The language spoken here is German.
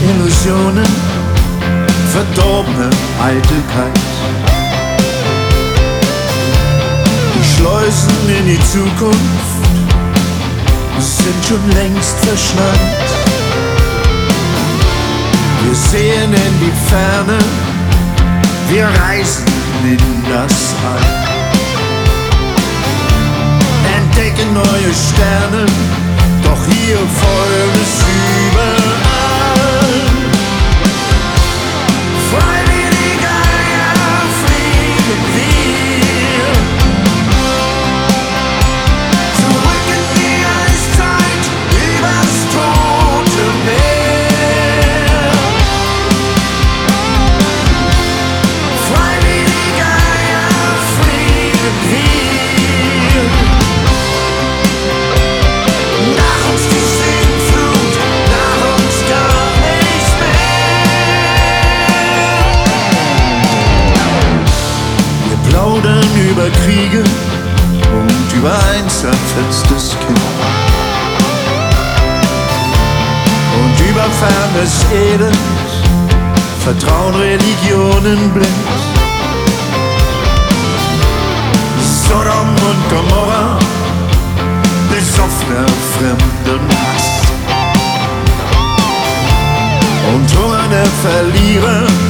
Illusionen, verdorbene Eitelkeit. Die Schleusen in die Zukunft sind schon längst verschneit. Wir sehen in die Ferne, wir reisen in das All, entdecken neue Sterne, doch hier folgt es überall. Freiwilliger, ja, fliegen wir zurück in die Eiszeit, übers Tote Meer. Freiwilliger, ja, fliegen wir. Nach uns die Sintflut, nach uns gar nichts mehr. Wir plaudern über Kriege und über ein zerfetztes Kind und über fernes Elend, Vertrauen, Religionen blind. Sodom und Gomorra, besoffener Fremdenhass und hungernde Verlierer